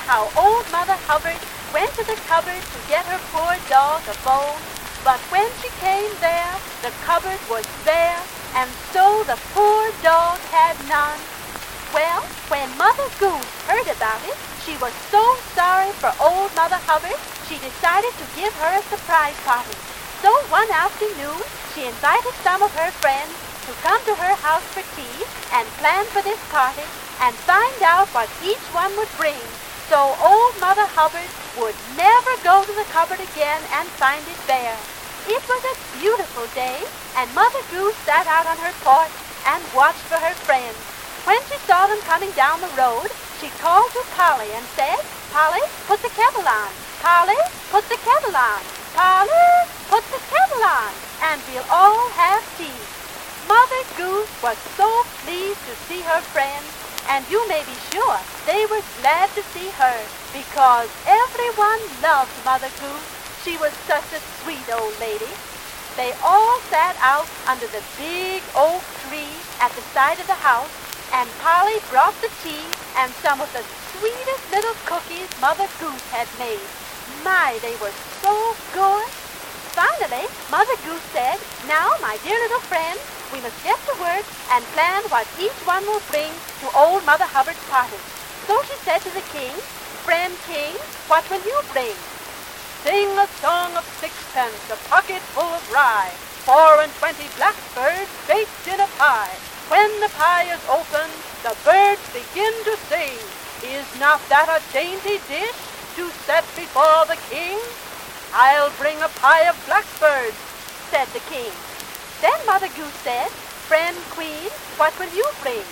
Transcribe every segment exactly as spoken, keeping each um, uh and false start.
how old Mother Hubbard went to the cupboard to get her poor dog a bone, but when she came there, the cupboard was bare, and so the poor dog had none. Well, when Mother Goose heard about it, she was so sorry for old Mother Hubbard, she decided to give her a surprise party. So one afternoon, she invited some of her friends to come to her house for tea and plan for this party and find out what each one would bring, so old Mother Hubbard would never go to the cupboard again and find it bare. It was a beautiful day, and Mother Goose sat out on her porch and watched for her friends. When she saw them coming down the road, she called to Polly and said, "Polly, put the kettle on. Polly, put the kettle on. Polly, put the kettle on, and we'll all have tea." Mother Goose was so pleased to see her friends, and you may be sure they were glad to see her, because everyone loved Mother Goose. She was such a sweet old lady. They all sat out under the big oak tree at the side of the house, and Polly brought the tea and some of the sweetest little cookies Mother Goose had made. My, they were so good. Finally, Mother Goose said, "Now, my dear little friends, we must get to work and plan what each one will bring to old Mother Hubbard's party." So she said to the king, "Friend King, what will you bring?" "Sing a song of sixpence, a pocket full of rye, four and twenty blackbirds baked in a pie. When the pie is opened, the birds begin to sing. Is not that a dainty dish to set before the king?" "I'll bring a pie of blackbirds," said the king. Then Mother Goose said, "Friend Queen, what will you bring?"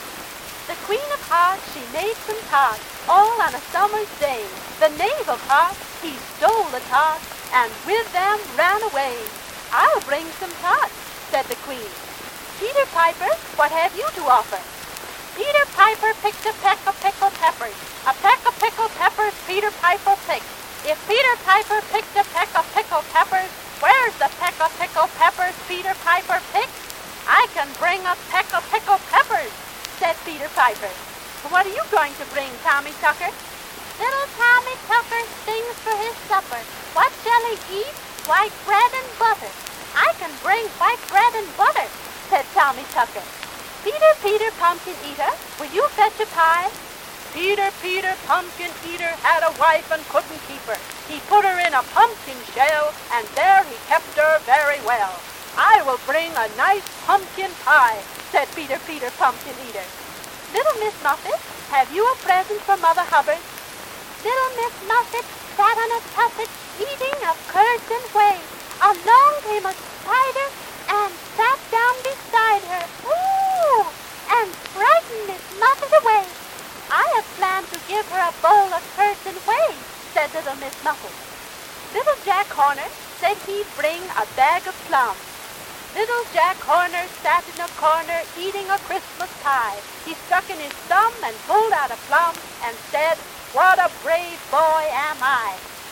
The Queen of Hearts, she made some tarts, all on a summer's day. The Knave of Hearts, he stole the tarts, and with them ran away. "I'll bring some tarts," said the Queen. "Peter Piper, what have you to offer?" Peter Piper picked a peck of pickled peppers. A peck of pickled peppers Peter Piper picked. If Peter Piper picked a peck of pickled peppers, where's the peck of pickled peppers Peter Piper picked? "I can bring a peck of pickled peppers," said Peter Piper. "What are you going to bring, Tommy Tucker?" "Little Tommy Tucker sings for his supper. What shall he eat? White bread and butter." "I can bring white bread and butter," said Tommy Tucker. "Peter, Peter, Pumpkin Eater, will you fetch a pie?" Peter, Peter, Pumpkin Eater had a wife and couldn't keep her. He put her in a pumpkin shell, and there he kept her very well. "I will bring a nice pumpkin pie," said Peter, Peter, Pumpkin Eater. "Little Miss Muffet, have you a present for Mother Hubbard?" Little Miss Muffet sat on a tuffet, eating of curds and whey. Along came a spider and sat down beside her. Ooh! And frightened Miss Muffet away. "I have planned to give her a bowl of curds and whey," said little Miss Muffet. Little Jack Horner said he'd bring a bag of plums. Little Jack Horner sat in a corner eating a Christmas pie. He stuck in his thumb and pulled out a plum and said, "What a brave boy am I."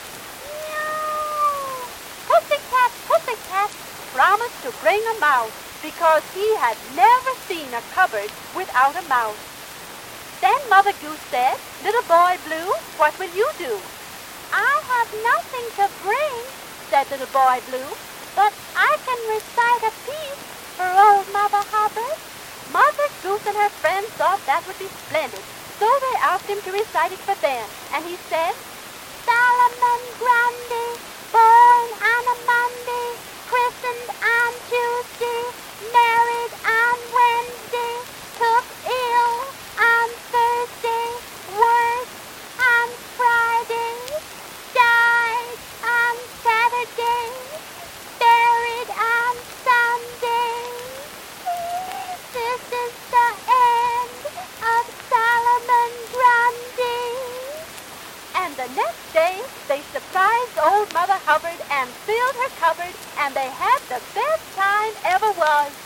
Meow! Pussycat, Pussycat promised to bring a mouse because he had never seen a cupboard without a mouse. Then Mother Goose said, "Little Boy Blue, what will you do?" "I have nothing to bring," said Little Boy Blue, "but I can recite a piece for old Mother Hubbard." Mother Goose and her friends thought that would be splendid, so they asked him to recite it for them, and he said, "Solomon Grundy, born on a Monday, christened on Tuesday, married on Wednesday, took ill on Thursday, worked on Friday, died on Saturday, buried on Sunday." This is the end of Solomon Grundy. And the next day, they surprised old Mother Hubbard and filled her cupboard, and they had the best time ever was.